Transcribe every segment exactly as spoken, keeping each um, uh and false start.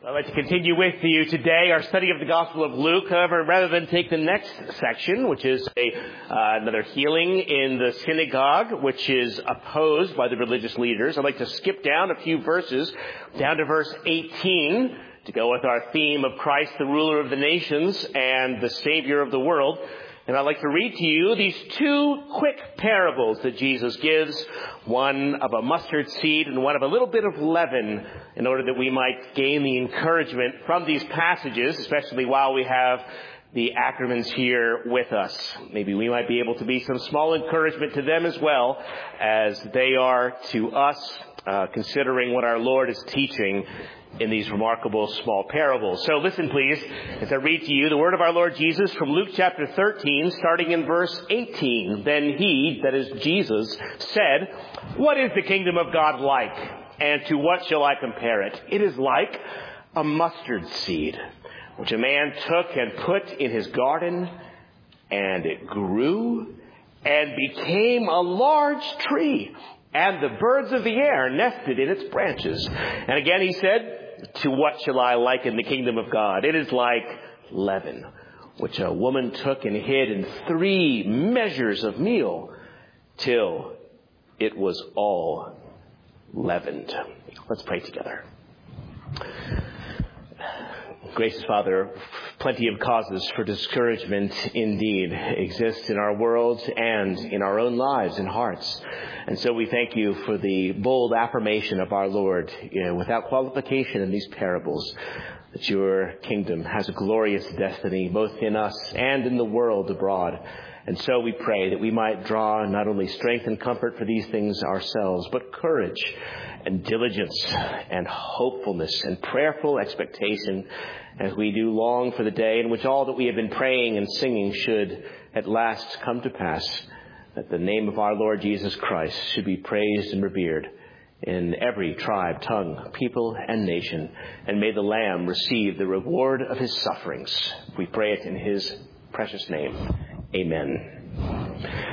I'd like to continue with you today our study of the Gospel of Luke. However, rather than take the next section, which is a, uh, another healing in the synagogue, which is opposed by the religious leaders, I'd like to skip down a few verses, down to verse eighteen, to go with our theme of Christ, the ruler of the nations and the Savior of the world. And I'd like to read to you these two quick parables that Jesus gives, one of a mustard seed and one of a little bit of leaven, in order that we might gain the encouragement from these passages, especially while we have the Ackermans here with us. Maybe we might be able to be some small encouragement to them as well as they are to us, uh, considering what our Lord is teaching in these remarkable small parables. So listen, please, as I read to you the word of our Lord Jesus from Luke chapter thirteen, starting in verse eighteen. Then he, that is Jesus, said, "What is the kingdom of God like? And to what shall I compare it? It is like a mustard seed, which a man took and put in his garden, and it grew and became a large tree, and the birds of the air nested in its branches." And again he said, "To what shall I liken the kingdom of God? It is like leaven, which a woman took and hid in three measures of meal, till it was all leavened." Let's pray together. Gracious Father, plenty of causes for discouragement indeed exist in our world and in our own lives and hearts. And so we thank you for the bold affirmation of our Lord, you know, without qualification in these parables, that your kingdom has a glorious destiny both in us and in the world abroad. And so we pray that we might draw not only strength and comfort for these things ourselves, but courage and diligence and hopefulness and prayerful expectation as we do long for the day in which all that we have been praying and singing should at last come to pass, that the name of our Lord Jesus Christ should be praised and revered in every tribe, tongue, people, and nation. And may the Lamb receive the reward of his sufferings. We pray it in his precious name. Amen.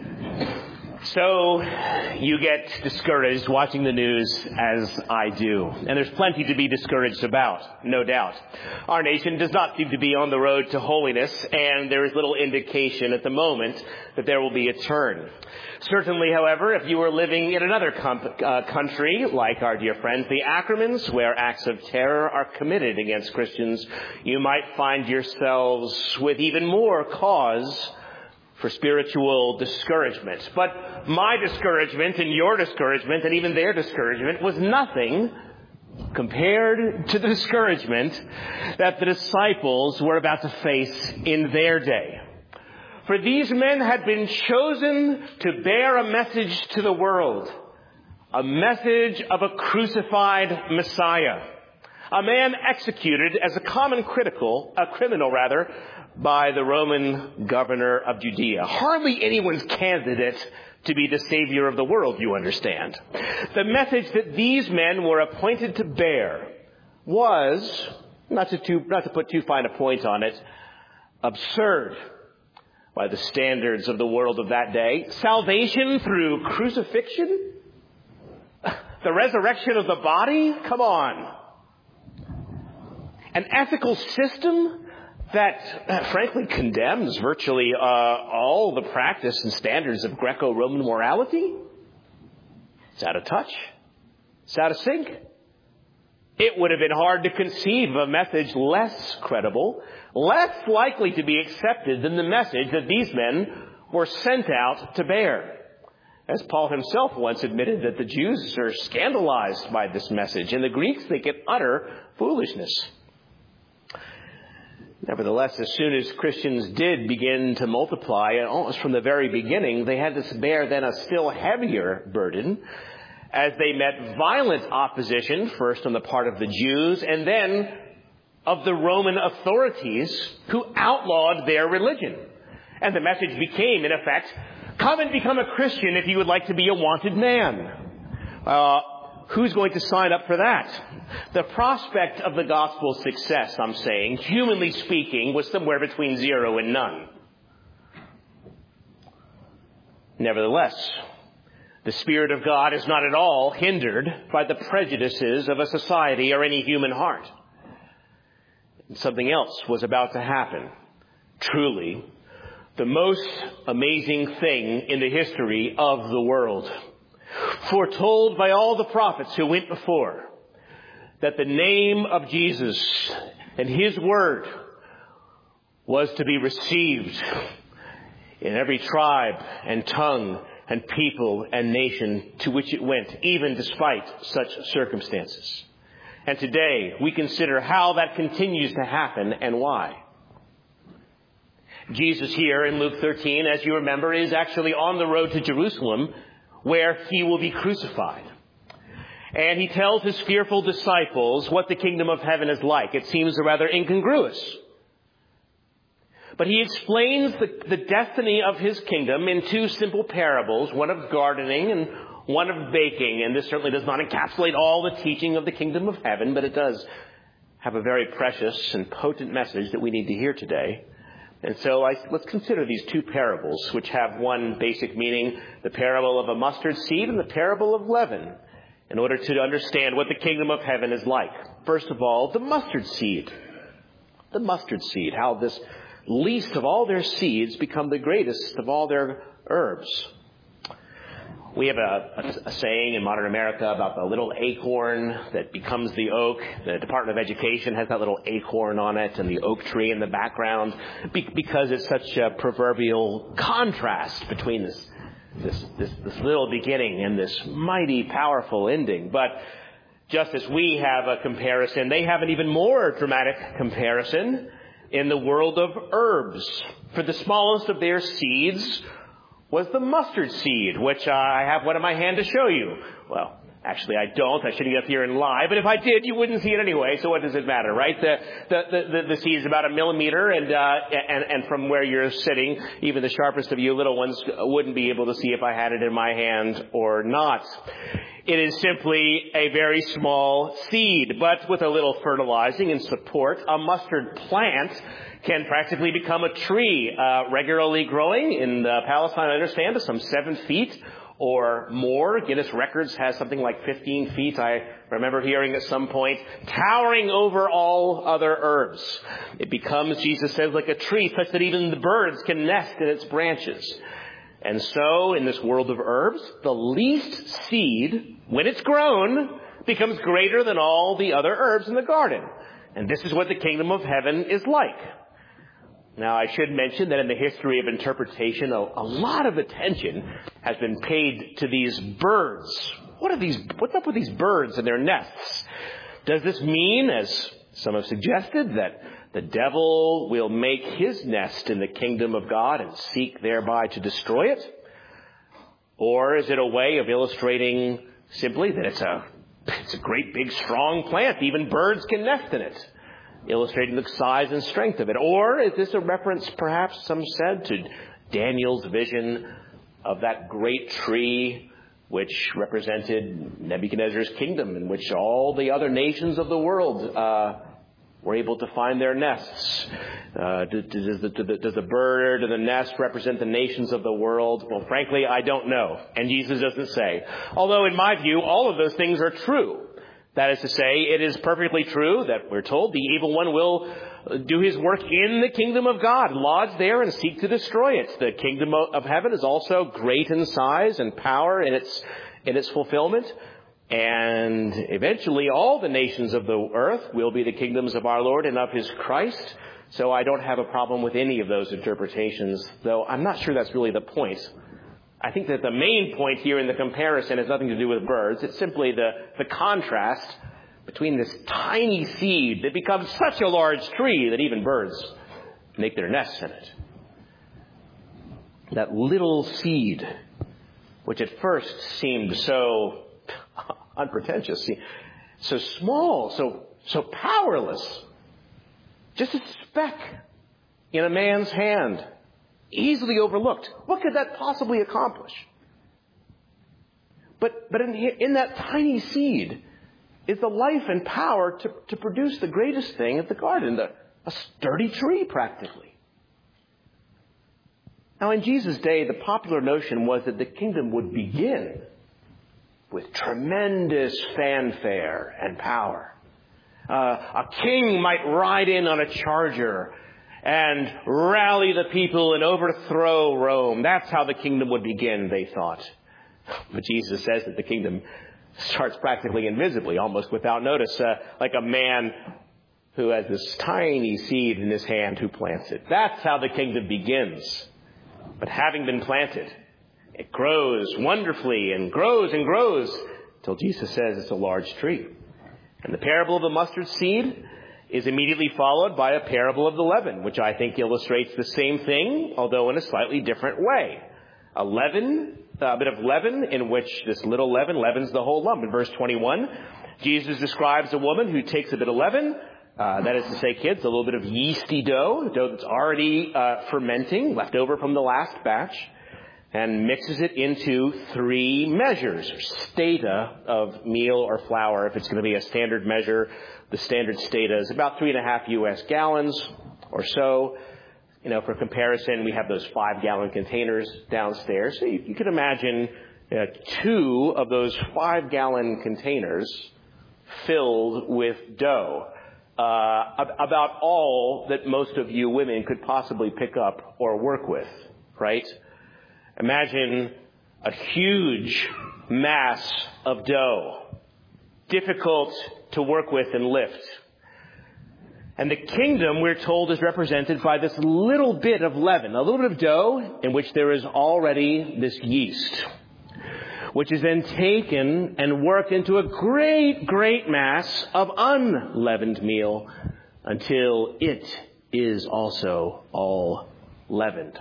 So you get discouraged watching the news as I do. And there's plenty to be discouraged about, no doubt. Our nation does not seem to be on the road to holiness, and there is little indication at the moment that there will be a turn. Certainly, however, if you were living in another com- uh, country, like our dear friends the Ackermans, where acts of terror are committed against Christians, you might find yourselves with even more cause for spiritual discouragement. But my discouragement and your discouragement and even their discouragement was nothing compared to the discouragement that the disciples were about to face in their day. For these men had been chosen to bear a message to the world, a message of a crucified Messiah, a man executed as a common critical, a criminal rather, by the Roman governor of Judea. Hardly anyone's candidate to be the Savior of the world, you understand. The message that these men were appointed to bear was, not to, too, not to put too fine a point on it, absurd by the standards of the world of that day. Salvation through crucifixion? The resurrection of the body? Come on. An ethical system that, uh, frankly, condemns virtually uh, all the practice and standards of Greco-Roman morality? It's out of touch. It's out of sync. It would have been hard to conceive of a message less credible, less likely to be accepted than the message that these men were sent out to bear. As Paul himself once admitted that the Jews are scandalized by this message, and the Greeks think it utter foolishness. Nevertheless, as soon as Christians did begin to multiply, and almost from the very beginning, they had to bear then a still heavier burden as they met violent opposition, first on the part of the Jews and then of the Roman authorities who outlawed their religion. And the message became, in effect, come and become a Christian if you would like to be a wanted man. Uh, Who's going to sign up for that? The prospect of the gospel's success, I'm saying, humanly speaking, was somewhere between zero and none. Nevertheless, the Spirit of God is not at all hindered by the prejudices of a society or any human heart. something else was about to happen. Truly, the most amazing thing in the history of the world. Foretold by all the prophets who went before, that the name of Jesus and his word was to be received in every tribe and tongue and people and nation to which it went, even despite such circumstances. And today we consider how that continues to happen and why. Jesus here in Luke thirteen, as you remember, is actually on the road to Jerusalem, where he will be crucified. And he tells his fearful disciples what the kingdom of heaven is like. It seems rather incongruous. But he explains the, the destiny of his kingdom in two simple parables, one of gardening and one of baking. And this certainly does not encapsulate all the teaching of the kingdom of heaven, but it does have a very precious and potent message that we need to hear today. And so I, let's consider these two parables, which have one basic meaning, the parable of a mustard seed and the parable of leaven, in order to understand what the kingdom of heaven is like. First of all, the mustard seed. The mustard seed, how this least of all their seeds become the greatest of all their herbs. We have a, a, a saying in modern America about the little acorn that becomes the oak. The Department of Education has that little acorn on it and the oak tree in the background be, because it's such a proverbial contrast between this, this, this, this little beginning and this mighty, powerful ending. But just as we have a comparison, they have an even more dramatic comparison in the world of herbs. For the smallest of their seeds was the mustard seed, which uh, I have one in my hand to show you. Well, actually I don't. I shouldn't get up here and lie. But if I did, you wouldn't see it anyway, so what does it matter, right? The the the, the seed is about a millimeter, and, uh, and and from where you're sitting, even the sharpest of you little ones wouldn't be able to see if I had it in my hand or not. It is simply a very small seed, but with a little fertilizing and support, a mustard plant can practically become a tree, uh, regularly growing in uh, Palestine, I understand, to some seven feet or more. Guinness Records has something like fifteen feet, I remember hearing at some point, towering over all other herbs. It becomes, Jesus says, like a tree, such that even the birds can nest in its branches. And so, in this world of herbs, the least seed, when it's grown, becomes greater than all the other herbs in the garden. And this is what the kingdom of heaven is like. Now, I should mention that in the history of interpretation, a, a lot of attention has been paid to these birds. What are these? What's up with these birds and their nests? Does this mean, as some have suggested, that the devil will make his nest in the kingdom of God and seek thereby to destroy it? Or is it a way of illustrating simply that it's a, it's a great big strong plant, even birds can nest in it, illustrating the size and strength of it? Or is this a reference, perhaps, some said, to Daniel's vision of that great tree which represented Nebuchadnezzar's kingdom, in which all the other nations of the world uh, were able to find their nests? Uh, does, does, the, does the bird and the nest represent the nations of the world? Well, frankly, I don't know. And Jesus doesn't say. Although, in my view, all of those things are true. That is to say, it is perfectly true that we're told the evil one will do his work in the kingdom of God, lodge there and seek to destroy it. The kingdom of heaven is also great in size and power in its in its fulfillment. And eventually all the nations of the earth will be the kingdoms of our Lord and of his Christ. So I don't have a problem with any of those interpretations, though I'm not sure that's really the point. I think that the main point here in the comparison has nothing to do with birds. It's simply the, the contrast between this tiny seed that becomes such a large tree that even birds make their nests in it. That little seed, which at first seemed so unpretentious, so small, so so powerless, just a speck in a man's hand, easily overlooked. What could that possibly accomplish? But but in, in that tiny seed is the life and power to, to produce the greatest thing at the garden, the, a sturdy tree practically. Now in Jesus' day, the popular notion was that the kingdom would begin with tremendous fanfare and power. Uh, a king might ride in on a charger and rally the people and overthrow Rome. That's how the kingdom would begin, they thought. But Jesus says that the kingdom starts practically invisibly, almost without notice, uh, like a man who has this tiny seed in his hand who plants it. That's how the kingdom begins. But having been planted, it grows wonderfully and grows and grows till Jesus says it's a large tree. And the parable of the mustard seed is immediately followed by a parable of the leaven, which I think illustrates the same thing, although in a slightly different way. A leaven, a bit of leaven in which this little leaven leavens the whole lump. In verse twenty-one, Jesus describes a woman who takes a bit of leaven, uh, that is to say, kids, a little bit of yeasty dough, dough that's already uh, fermenting, left over from the last batch, and mixes it into three measures, or stata of meal or flour. If it's going to be a standard measure, the standard stata is about three and a half U S gallons or so. You know, for comparison, we have those five-gallon containers downstairs. So you, you can imagine uh, two of those five-gallon containers filled with dough. Uh, about all that most of you women could possibly pick up or work with, right? Imagine a huge mass of dough, difficult to work with and lift. And the kingdom, we're told, is represented by this little bit of leaven, a little bit of dough in which there is already this yeast, which is then taken and worked into a great, great mass of unleavened meal until it is also all leavened.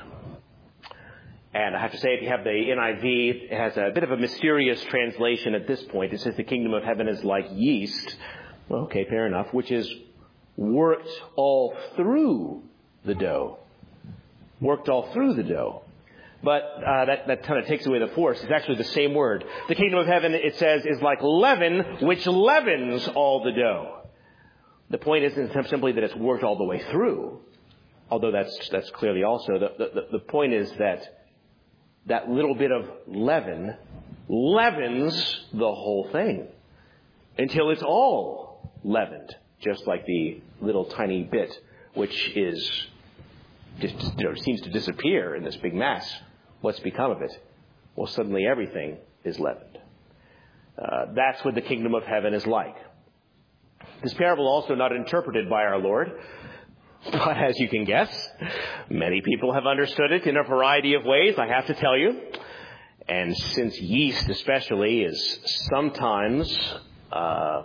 And I have to say, if you have the N I V, it has a bit of a mysterious translation at this point. It says the kingdom of heaven is like yeast. Well, okay, fair enough. Which is worked all through the dough. Worked all through the dough. But uh, that, that kind of takes away the force. It's actually the same word. The kingdom of heaven, it says, is like leaven, which leavens all the dough. The point isn't simply that it's worked all the way through, although that's that's clearly also. The, the, the point is that that little bit of leaven leavens the whole thing until it's all leavened, just like the little tiny bit which is just, you know, seems to disappear in this big mass. What's become of it? Well, suddenly everything is leavened. Uh, that's what the kingdom of heaven is like. This parable also not interpreted by our Lord, but as you can guess, many people have understood it in a variety of ways, I have to tell you. And since yeast especially is sometimes uh,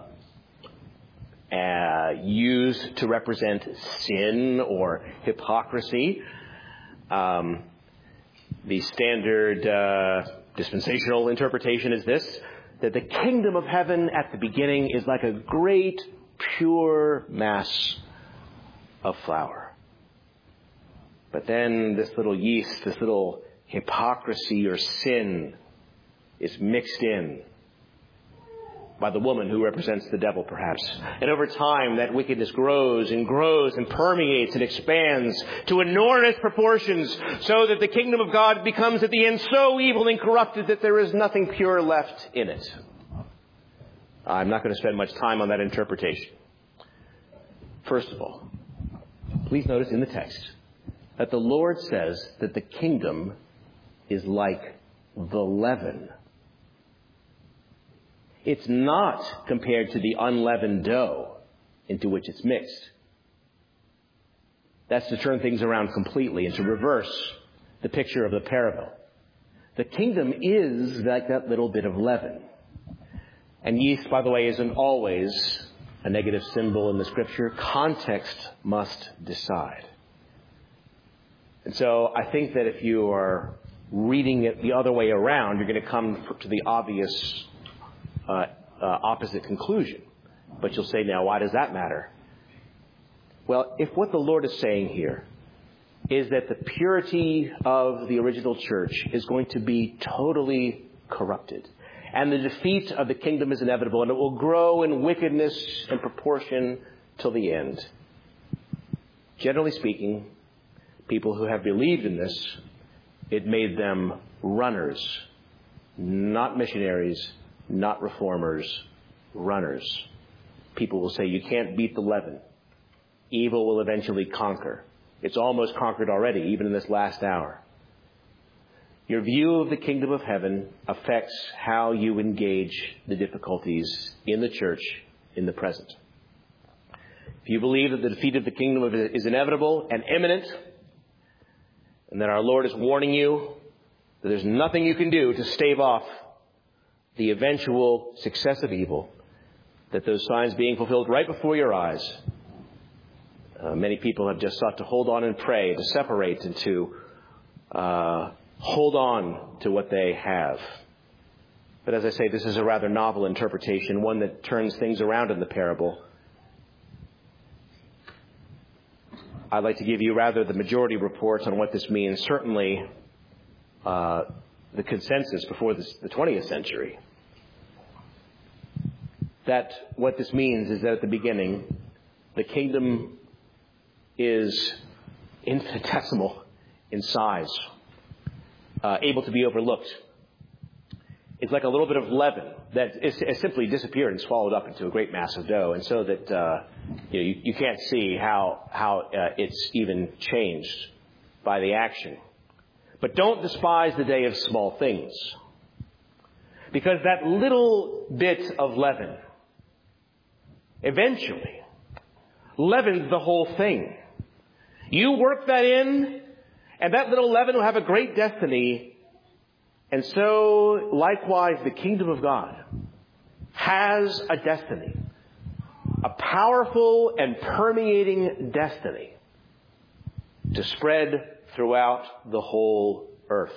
uh, used to represent sin or hypocrisy, um, the standard uh, dispensational interpretation is this, that the kingdom of heaven at the beginning is like a great, pure mass of flour. But then this little yeast, this little hypocrisy or sin is mixed in by the woman who represents the devil, perhaps. And over time, that wickedness grows and grows and permeates and expands to enormous proportions so that the kingdom of God becomes at the end so evil and corrupted that there is nothing pure left in it. I'm not going to spend much time on that interpretation. First of all, please notice in the text that the Lord says that the kingdom is like the leaven. It's not compared to the unleavened dough into which it's mixed. That's to turn things around completely and to reverse the picture of the parable. The kingdom is like that little bit of leaven. And yeast, by the way, isn't always a negative symbol in the Scripture. Context must decide. And so I think that if you are reading it the other way around, you're going to come to the obvious uh, uh, opposite conclusion. But you'll say, now, why does that matter? Well, if what the Lord is saying here is that the purity of the original church is going to be totally corrupted, and the defeat of the kingdom is inevitable, and it will grow in wickedness and proportion till the end. Generally speaking, people who have believed in this, it made them runners, not missionaries, not reformers, runners. people will say, you can't beat the leaven. Evil will eventually conquer. It's almost conquered already, even in this last hour. Your view of the kingdom of heaven affects how you engage the difficulties in the church in the present. If you believe that the defeat of the kingdom is inevitable and imminent, and that our Lord is warning you that there's nothing you can do to stave off the eventual success of evil, that those signs being fulfilled right before your eyes, uh, many people have just sought to hold on and pray, to separate and to uh, hold on to what they have. But as I say, this is a rather novel interpretation, one that turns things around in the parable. I'd like to give you rather the majority reports on what this means. Certainly, uh, the consensus before this, the twentieth century, that what this means is that at the beginning, the kingdom is infinitesimal in size, uh, able to be overlooked. It's like a little bit of leaven that is, is simply disappeared and swallowed up into a great mass of dough, and so that uh, you, know, you, you can't see how how uh, it's even changed by the action. But don't despise the day of small things, because that little bit of leaven eventually leavens the whole thing. You work that in, and that little leaven will have a great destiny. And so, likewise, the kingdom of God has a destiny, a powerful and permeating destiny to spread throughout the whole earth.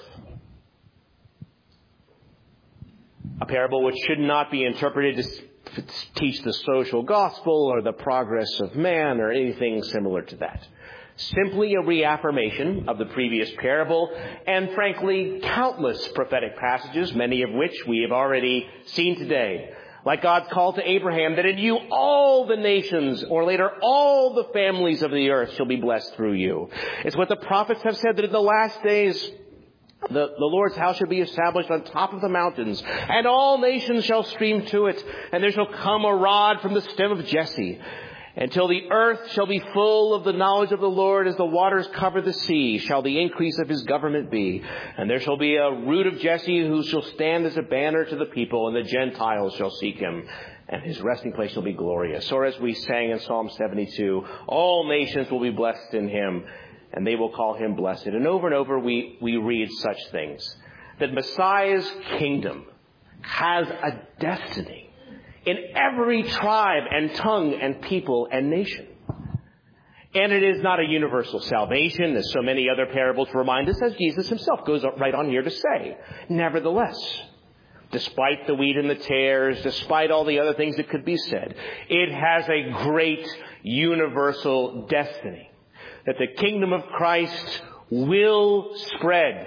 A parable which should not be interpreted to teach the social gospel or the progress of man or anything similar to that. Simply a reaffirmation of the previous parable, and frankly, countless prophetic passages, many of which we have already seen today. Like God's call to Abraham, that in you all the nations, or later all the families of the earth shall be blessed through you. It's what the prophets have said, that in the last days, The, the Lord's house shall be established on top of the mountains, and all nations shall stream to it, and there shall come a rod from the stem of Jesse, until the earth shall be full of the knowledge of the Lord, as the waters cover the sea, shall the increase of his government be. And there shall be a root of Jesse who shall stand as a banner to the people, and the Gentiles shall seek him, and his resting place shall be glorious. Or as we sang in Psalm seventy-two, all nations will be blessed in him, and they will call him blessed. And over and over we, we read such things, that Messiah's kingdom has a destiny in every tribe and tongue and people and nation. And it is not a universal salvation, as so many other parables remind us, as Jesus himself goes right on here to say. Nevertheless, despite the wheat and the tares, despite all the other things that could be said, it has a great universal destiny, that the kingdom of Christ will spread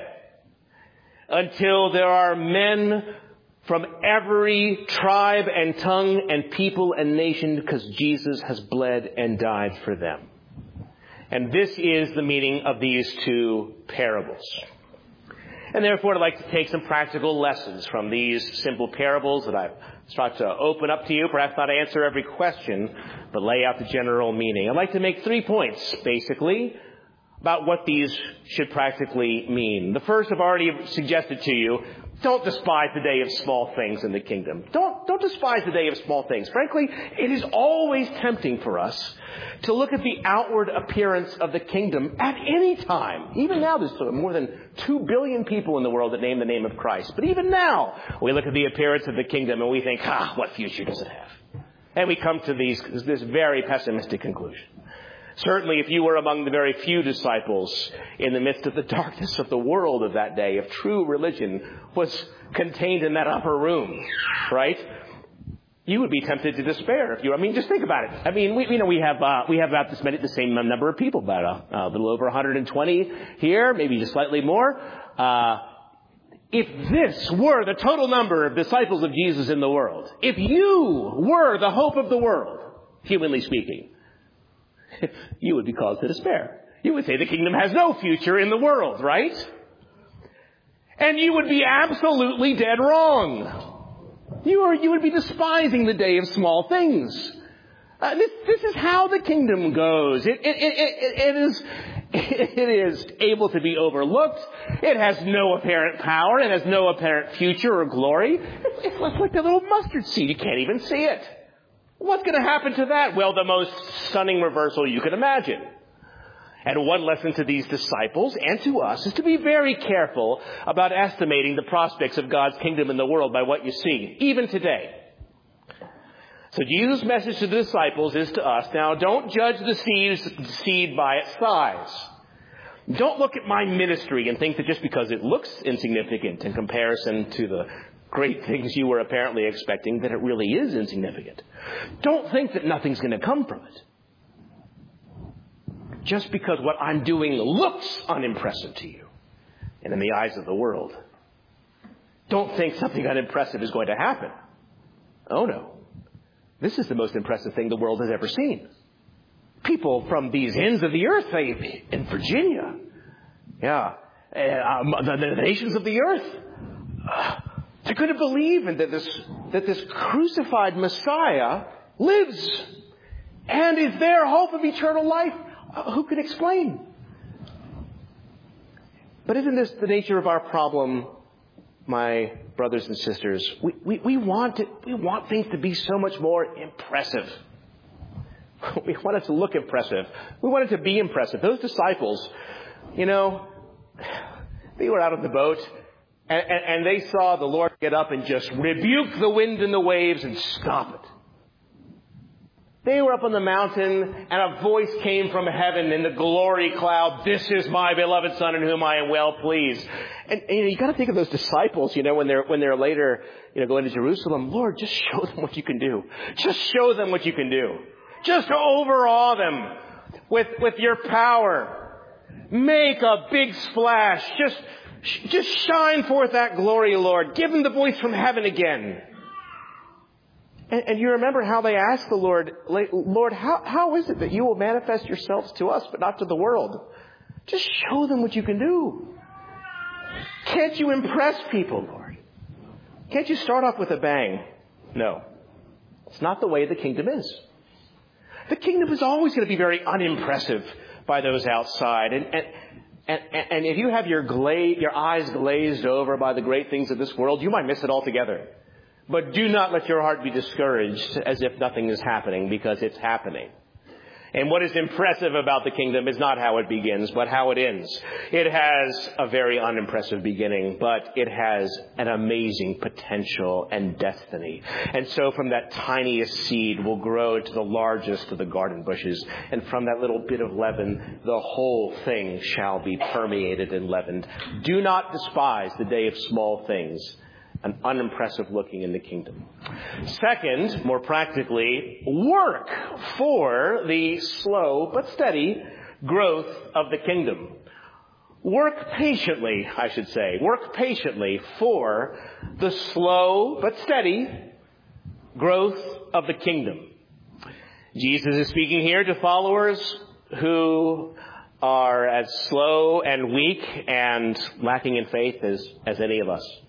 until there are men from every tribe and tongue and people and nation, because Jesus has bled and died for them. And this is the meaning of these two parables. And therefore, I'd like to take some practical lessons from these simple parables that I've tried to open up to you, perhaps not answer every question, but lay out the general meaning. I'd like to make three points, basically, about what these should practically mean. The first I've already suggested to you. Don't despise the day of small things in the kingdom. Don't, don't despise the day of small things. Frankly, it is always tempting for us to look at the outward appearance of the kingdom at any time. Even now, there's more than two billion people in the world that name the name of Christ. But even now, we look at the appearance of the kingdom and we think, ah, what future does it have? And we come to these, this very pessimistic conclusion. Certainly, if you were among the very few disciples in the midst of the darkness of the world of that day, if true religion was contained in that upper room, right, you would be tempted to despair. If you, I mean, just think about it. I mean, we, you know, we have uh, we have about this many, the same number of people, about a, a little over one hundred twenty here, maybe just slightly more. Uh, if this were the total number of disciples of Jesus in the world, if you were the hope of the world, humanly speaking, you would be caused to despair. You would say the kingdom has no future in the world, right? And you would be absolutely dead wrong. You are, you would be despising the day of small things. Uh, this, this is how the kingdom goes. It, it, it, it, it is, it is able to be overlooked. It has no apparent power. It has no apparent future or glory. It's, it's like a little mustard seed. You can't even see it. What's going to happen to that? Well, the most stunning reversal you can imagine. And one lesson to these disciples and to us is to be very careful about estimating the prospects of God's kingdom in the world by what you see, even today. So Jesus' message to the disciples is to us, now don't judge the seed, seed by its size. Don't look at my ministry and think that just because it looks insignificant in comparison to the great things you were apparently expecting, that it really is insignificant. Don't think that nothing's going to come from it. Just because what I'm doing looks unimpressive to you and in the eyes of the world. Don't think something unimpressive is going to happen. Oh no. This is the most impressive thing the world has ever seen. People from these ends of the earth, they, in Virginia, yeah, uh, the, the nations of the earth, uh, they're going to believe in that this, that this crucified Messiah lives and is their hope of eternal life. Uh, who can explain? But isn't this the nature of our problem, my brothers and sisters? We, we, we want it, we want things to be so much more impressive. We want it to look impressive. We want it to be impressive. Those disciples, you know, they were out of the boat and, and, and they saw the Lord get up and just rebuke the wind and the waves and stop it. They were up on the mountain and a voice came from heaven in the glory cloud. This is my beloved Son in whom I am well pleased. And, and you know, you got to think of those disciples, you know, when they're, when they're later, you know, going to Jerusalem. Lord, just show them what you can do. Just show them what you can do. Just overawe them with, with your power. Make a big splash. Just, just shine forth that glory, Lord. Give them the voice from heaven again. And, and you remember how they asked the Lord, Lord, how, how is it that you will manifest yourselves to us, but not to the world? Just show them what you can do. Can't you impress people, Lord? Can't you start off with a bang? No. It's not the way the kingdom is. The kingdom is always going to be very unimpressive by those outside. And, and, and, and if you have your, gla- your eyes glazed over by the great things of this world, you might miss it altogether. But do not let your heart be discouraged as if nothing is happening, because it's happening. And what is impressive about the kingdom is not how it begins, but how it ends. It has a very unimpressive beginning, but it has an amazing potential and destiny. And so from that tiniest seed will grow to the largest of the garden bushes. And from that little bit of leaven, the whole thing shall be permeated and leavened. Do not despise the day of small things. An unimpressive looking in the kingdom. Second, more practically, work for the slow but steady growth of the kingdom. Work patiently, I should say. Work patiently for the slow but steady growth of the kingdom. Jesus is speaking here to followers who are as slow and weak and lacking in faith as, as any of us.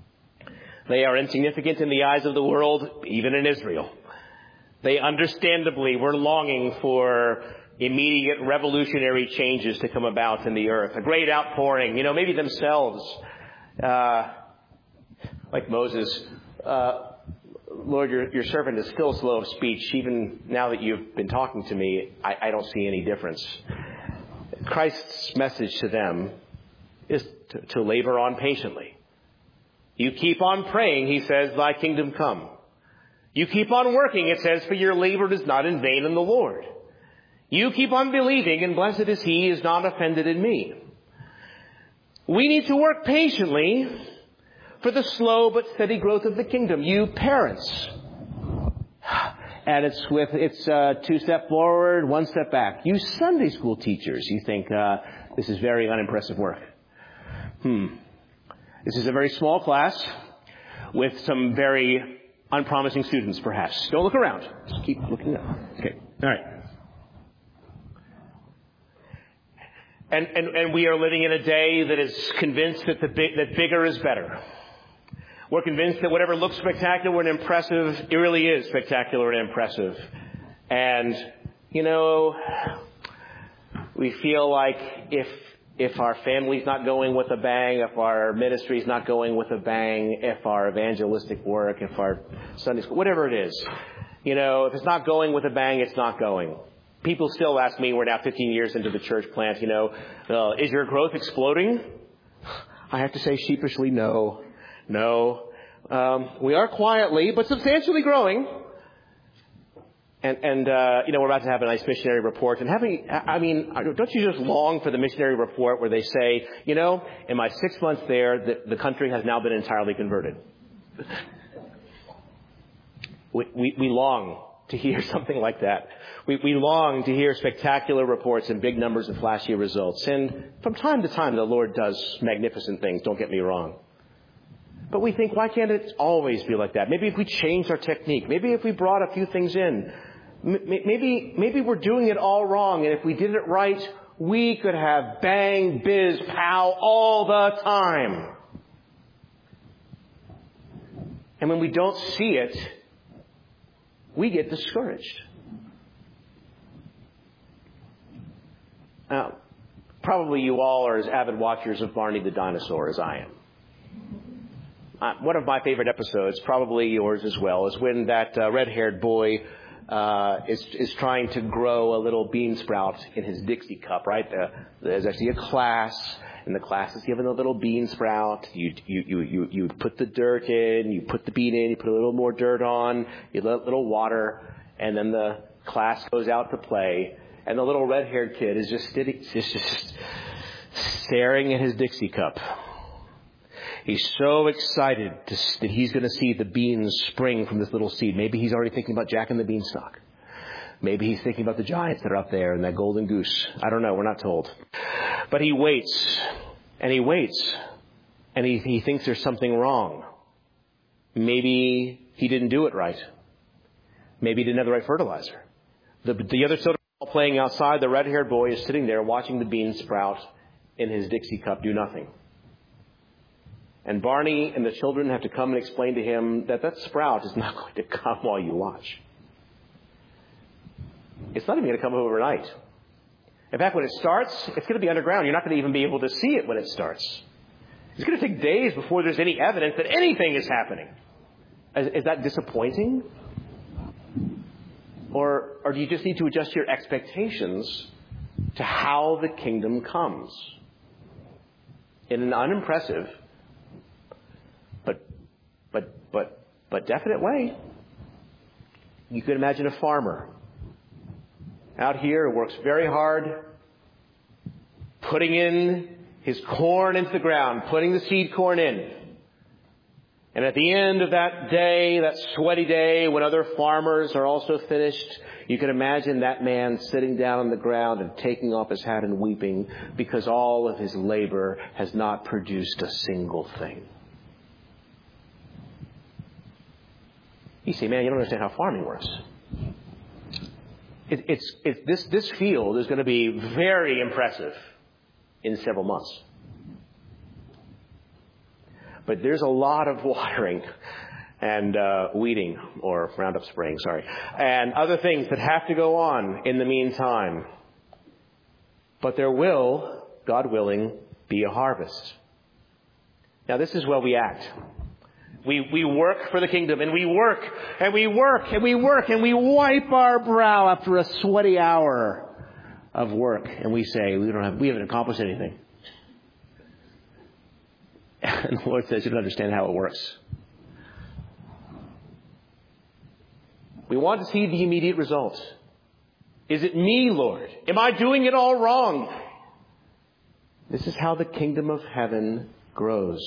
They are insignificant in the eyes of the world, even in Israel. They understandably were longing for immediate revolutionary changes to come about in the earth. A great outpouring, you know, maybe themselves, uh, like Moses, uh, Lord, your, your servant is still slow of speech. Even now that you've been talking to me, I, I don't see any difference. Christ's message to them is to, to labor on patiently. You keep on praying, he says, thy kingdom come. You keep on working, it says, for your labor is not in vain in the Lord. You keep on believing, and blessed is he who is not offended in me. We need to work patiently for the slow but steady growth of the kingdom. You parents, and it's with it's uh, two step forward, one step back. You Sunday school teachers, you think uh, this is very unimpressive work. Hmm. This is a very small class with some very unpromising students, perhaps. Don't look around. Just keep looking up. Okay. All right. And, and, and we are living in a day that is convinced that the big, that bigger is better. We're convinced that whatever looks spectacular and impressive, it really is spectacular and impressive. And, you know, we feel like if if our family's not going with a bang, if our ministry's not going with a bang, if our evangelistic work, if our Sunday school, whatever it is, you know, if it's not going with a bang, it's not going. People still ask me, we're now fifteen years into the church plant, you know, uh, is your growth exploding? I have to say sheepishly, no. No. Um, we are quietly, but substantially growing. And, and uh, you know, we're about to have a nice missionary report. And having, I mean, don't you just long for the missionary report where they say, you know, in my six months there, the, the country has now been entirely converted. we, we, we long to hear something like that. We, we long to hear spectacular reports and big numbers and flashy results. And from time to time, the Lord does magnificent things, don't get me wrong. But we think, why can't it always be like that? Maybe if we changed our technique, maybe if we brought a few things in, maybe, maybe we're doing it all wrong. And if we did it right, we could have bang, biz, pow all the time. And when we don't see it, we get discouraged. Now, probably you all are as avid watchers of Barney the Dinosaur as I am. Uh, one of my favorite episodes, probably yours as well, is when that uh, red-haired boy uh, is is trying to grow a little bean sprout in his Dixie cup, right? Uh, there's actually a class, and the class is given a little bean sprout. You, you you you you put the dirt in, you put the bean in, you put a little more dirt on, you let a little water, and then the class goes out to play, and the little red-haired kid is just sitting, just, just staring at his Dixie cup. He's so excited to, that he's going to see the beans spring from this little seed. Maybe he's already thinking about Jack and the Beanstalk. Maybe he's thinking about the giants that are up there and that golden goose. I don't know. We're not told. But he waits, and he waits, and he, he thinks there's something wrong. Maybe he didn't do it right. Maybe he didn't have the right fertilizer. The, the other children are all playing outside. The red-haired boy is sitting there watching the beans sprout in his Dixie cup do nothing. And Barney and the children have to come and explain to him that that sprout is not going to come while you watch. It's not even going to come overnight. In fact, when it starts, it's going to be underground. You're not going to even be able to see it when it starts. It's going to take days before there's any evidence that anything is happening. Is, is that disappointing? Or, or do you just need to adjust your expectations to how the kingdom comes? In an unimpressive But, but, but, but definite way. You could imagine a farmer out here who works very hard, putting in his corn into the ground, putting the seed corn in. And at the end of that day, that sweaty day, when other farmers are also finished, you can imagine that man sitting down on the ground and taking off his hat and weeping because all of his labor has not produced a single thing. You say, man, you don't understand how farming works. It, it's it, this this field is going to be very impressive in several months. But there's a lot of watering and uh, weeding, or Roundup spraying, sorry, and other things that have to go on in the meantime. But there will, God willing, be a harvest. Now, this is where we act. We we work for the kingdom, and we work, and we work, and we work, and we wipe our brow after a sweaty hour of work, and we say, we don't have, we haven't accomplished anything. And the Lord says, you don't understand how it works. We want to see the immediate results. Is it me, Lord? Am I doing it all wrong? This is how the kingdom of heaven grows.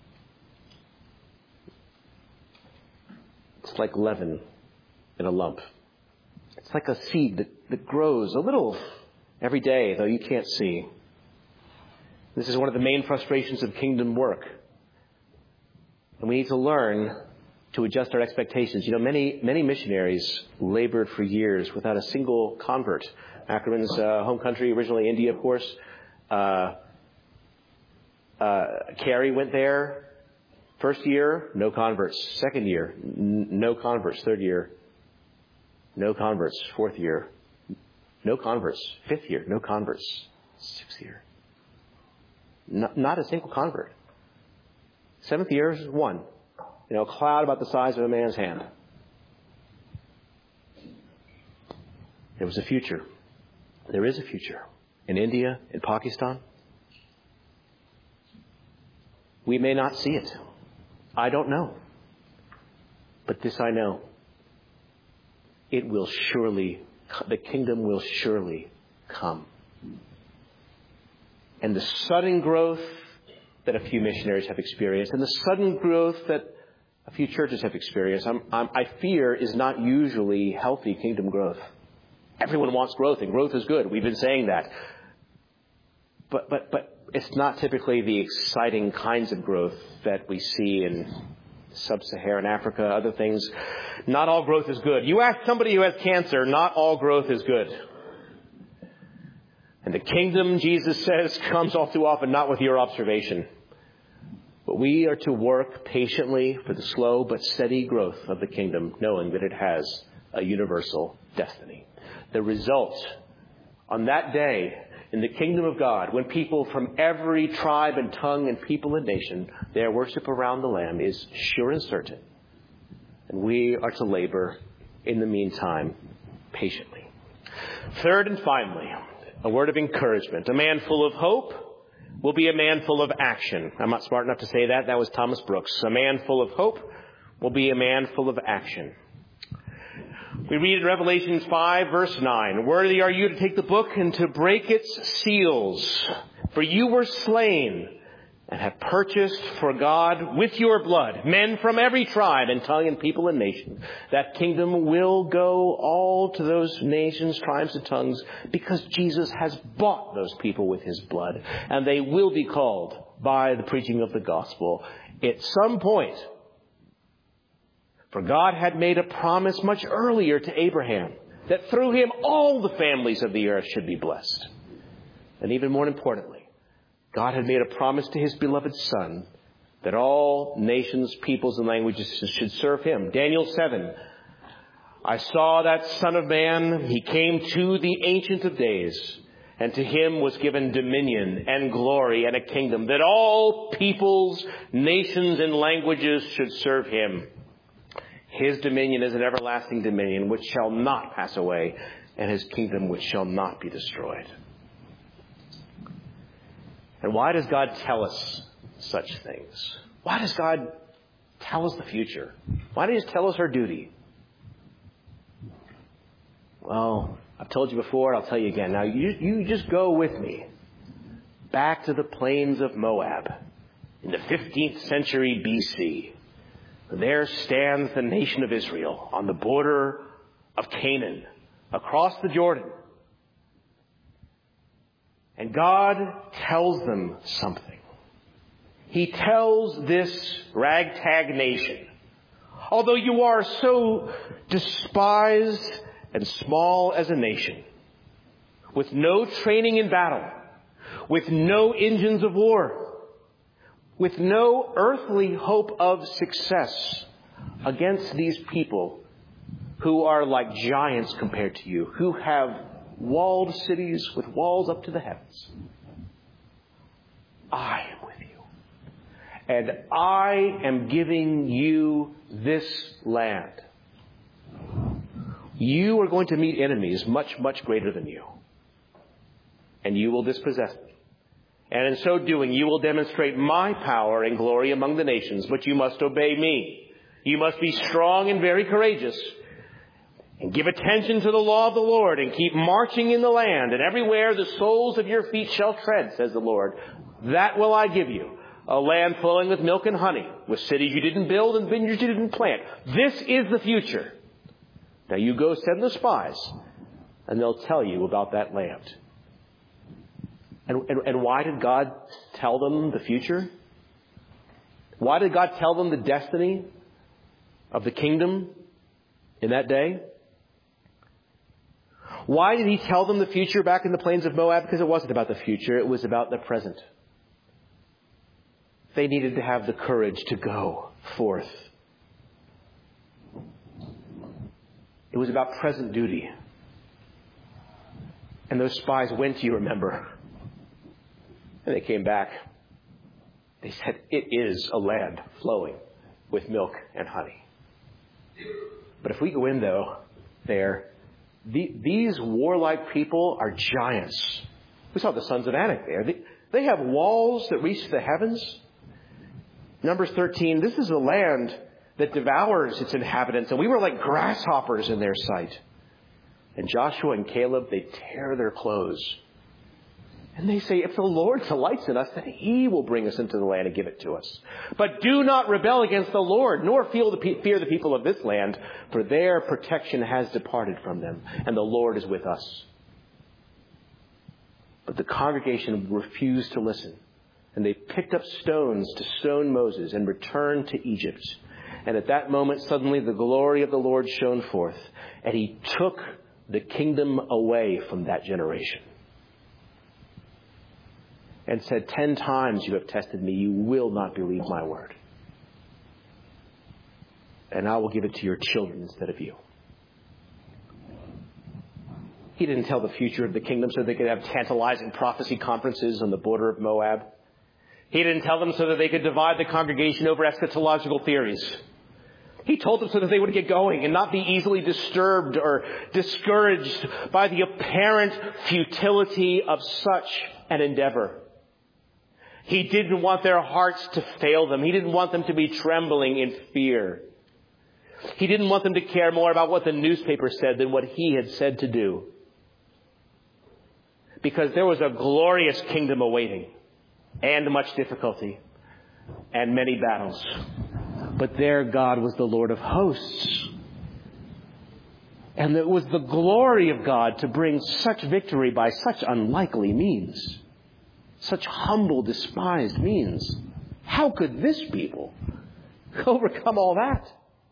It's like leaven in a lump. It's like a seed that, that grows a little every day, though you can't see. This is one of the main frustrations of kingdom work. And we need to learn to adjust our expectations. You know, many many missionaries labored for years without a single convert. Ackerman's uh, home country, originally India, of course. Uh, uh, Carey went there. First year, no converts. Second year, n- no converts. Third year, No converts. Fourth year. No converts. Fifth year. No converts. Sixth year. Not, not a single convert. Seventh year is one. You know, a cloud about the size of a man's hand. There was a future. There is a future. In India, in Pakistan. We may not see it. I don't know. But this I know. It will surely, the kingdom will surely come. And the sudden growth that a few missionaries have experienced, and the sudden growth that a few churches have experienced, I'm, I'm, I fear is not usually healthy kingdom growth. Everyone wants growth, and growth is good. We've been saying that. But, but, but it's not typically the exciting kinds of growth that we see in sub-Saharan Africa, other things. Not all growth is good. You ask somebody who has cancer, not all growth is good. And the kingdom, Jesus says, comes all too often not with your observation. But we are to work patiently for the slow but steady growth of the kingdom, knowing that it has a universal destiny. The result on that day in the kingdom of God, when people from every tribe and tongue and people and nation, their worship around the Lamb is sure and certain. And we are to labor in the meantime patiently. Third and finally, a word of encouragement. A man full of hope will be a man full of action. I'm not smart enough to say that. That was Thomas Brooks. A man full of hope will be a man full of action. We read in Revelation five, verse nine, "Worthy are you to take the book and to break its seals, for you were slain and have purchased for God with your blood men from every tribe and tongue and people and nation." That kingdom will go all to those nations, tribes, and tongues because Jesus has bought those people with his blood, and they will be called by the preaching of the gospel at some point. For God had made a promise much earlier to Abraham that through him all the families of the earth should be blessed. And even more importantly, God had made a promise to his beloved Son that all nations, peoples, and languages should serve him. Daniel seven, "I saw that Son of Man. He came to the Ancient of Days, and to him was given dominion and glory and a kingdom, that all peoples, nations, and languages should serve him. His dominion is an everlasting dominion which shall not pass away, and his kingdom which shall not be destroyed." And why does God tell us such things? Why does God tell us the future? Why does he tell us our duty? Well, I've told you before, I'll tell you again. Now, you, you just go with me back to the plains of Moab in the fifteenth century B C. There stands the nation of Israel on the border of Canaan, across the Jordan. And God tells them something. He tells this ragtag nation, although you are so despised and small as a nation, with no training in battle, with no engines of war, with no earthly hope of success against these people who are like giants compared to you, who have walled cities with walls up to the heavens. I am with you. And I am giving you this land. You are going to meet enemies much, much greater than you. And you will dispossess them. And in so doing, you will demonstrate my power and glory among the nations, but you must obey me. You must be strong and very courageous, and give attention to the law of the Lord, and keep marching in the land, and everywhere the soles of your feet shall tread, says the Lord. That will I give you, a land flowing with milk and honey, with cities you didn't build and vineyards you didn't plant. This is the future. Now you go send the spies, and they'll tell you about that land. And, and, and why did God tell them the future? Why did God tell them the destiny of the kingdom in that day? Why did he tell them the future back in the plains of Moab? Because it wasn't about the future. It was about the present. They needed to have the courage to go forth. It was about present duty. And those spies went, you remember. And they came back. They said, it is a land flowing with milk and honey. But if we go in, though, there, the, these warlike people are giants. We saw the sons of Anak there. They, they have walls that reach to the heavens. Numbers thirteen, this is a land that devours its inhabitants, and we were like grasshoppers in their sight. And Joshua and Caleb, they tear their clothes. And they say, if the Lord delights in us, then he will bring us into the land and give it to us. But do not rebel against the Lord, nor feel the pe- fear the people of this land, for their protection has departed from them, and the Lord is with us. But the congregation refused to listen, and they picked up stones to stone Moses and returned to Egypt. And at that moment, suddenly the glory of the Lord shone forth, and he took the kingdom away from that generation. And said, ten times you have tested me, you will not believe my word. And I will give it to your children instead of you. He didn't tell the future of the kingdom so they could have tantalizing prophecy conferences on the border of Moab. He didn't tell them so that they could divide the congregation over eschatological theories. He told them so that they would get going and not be easily disturbed or discouraged by the apparent futility of such an endeavor. He didn't want their hearts to fail them. He didn't want them to be trembling in fear. He didn't want them to care more about what the newspaper said than what he had said to do. Because there was a glorious kingdom awaiting, and much difficulty, and many battles. But their God was the Lord of hosts. And it was the glory of God to bring such victory by such unlikely means. Such humble, despised means. How could this people overcome all that?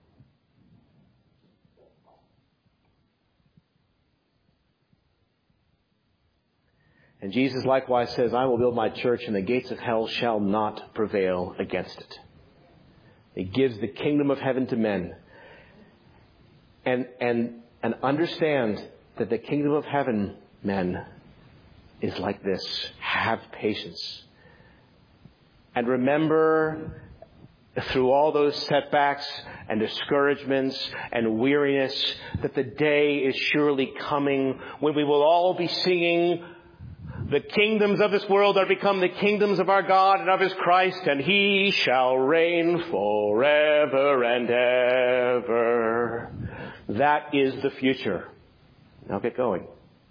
And Jesus likewise says, I will build my church, and the gates of hell shall not prevail against it. He gives the kingdom of heaven to men. And, and, and understand that the kingdom of heaven, men, is like this. Have patience. And remember, through all those setbacks and discouragements and weariness, that the day is surely coming when we will all be singing, the kingdoms of this world are become the kingdoms of our God and of his Christ, and he shall reign forever and ever. That is the future. Now get going.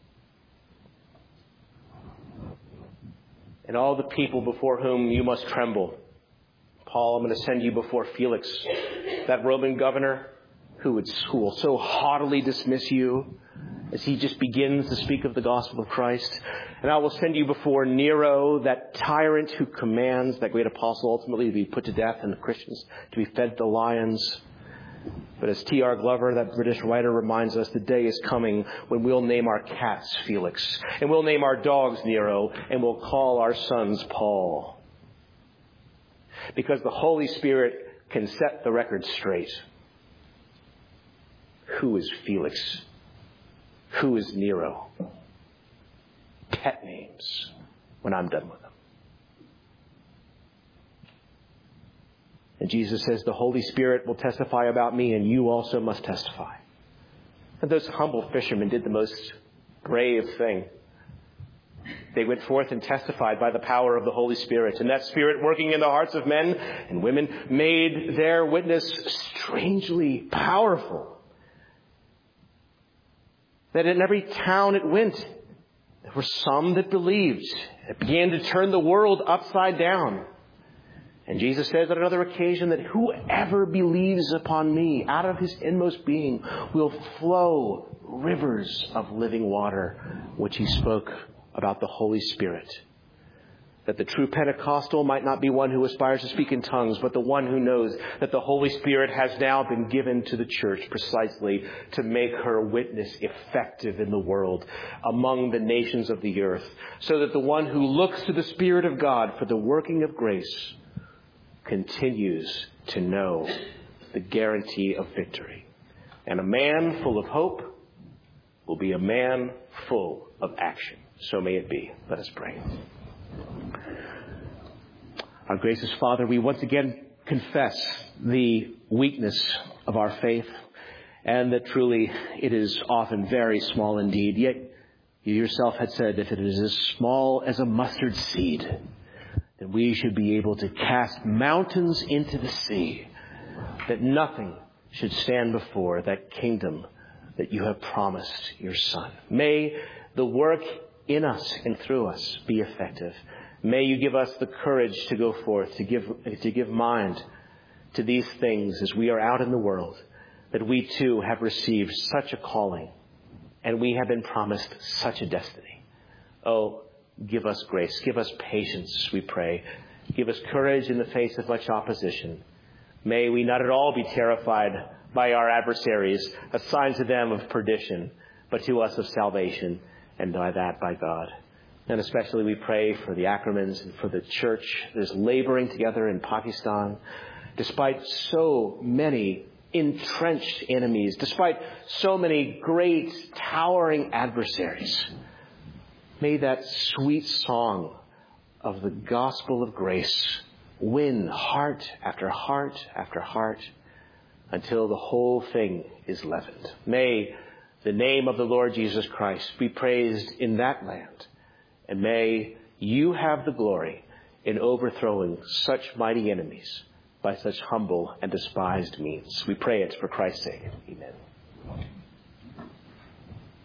And all the people before whom you must tremble. Paul, I'm going to send you before Felix, that Roman governor who, would, who will so haughtily dismiss you as he just begins to speak of the gospel of Christ. And I will send you before Nero, that tyrant who commands that great apostle ultimately to be put to death and the Christians to be fed to lions. But as T R Glover, that British writer, reminds us, the day is coming when we'll name our cats Felix, and we'll name our dogs Nero, and we'll call our sons Paul. Because the Holy Spirit can set the record straight. Who is Felix? Who is Nero? Pet names when I'm done with them. And Jesus says, the Holy Spirit will testify about me, and you also must testify. And those humble fishermen did the most brave thing. They went forth and testified by the power of the Holy Spirit. And that Spirit working in the hearts of men and women made their witness strangely powerful. That in every town it went, there were some that believed. It began to turn the world upside down. And Jesus says on another occasion that whoever believes upon me, out of his inmost being, will flow rivers of living water, which he spoke about the Holy Spirit. That the true Pentecostal might not be one who aspires to speak in tongues, but the one who knows that the Holy Spirit has now been given to the church precisely to make her witness effective in the world among the nations of the earth. So that the one who looks to the Spirit of God for the working of grace continues to know the guarantee of victory. And a man full of hope will be a man full of action. So may it be. Let us pray. Our gracious Father, we once again confess the weakness of our faith, and that truly it is often very small indeed. Yet you yourself had said, if it is as small as a mustard seed, then we should be able to cast mountains into the sea, that nothing should stand before that kingdom that you have promised your Son. May the work in us and through us be effective. May you give us the courage to go forth, to give, to give mind to these things as we are out in the world, that we too have received such a calling and we have been promised such a destiny. Oh, give us grace. Give us patience, we pray. Give us courage in the face of much opposition. May we not at all be terrified by our adversaries, a sign to them of perdition, but to us of salvation, and by that by God. And especially we pray for the Ackermans and for the church that is laboring together in Pakistan, despite so many entrenched enemies, despite so many great towering adversaries. May that sweet song of the gospel of grace win heart after heart after heart until the whole thing is leavened. May the name of the Lord Jesus Christ be praised in that land. And may you have the glory in overthrowing such mighty enemies by such humble and despised means. We pray it for Christ's sake. Amen.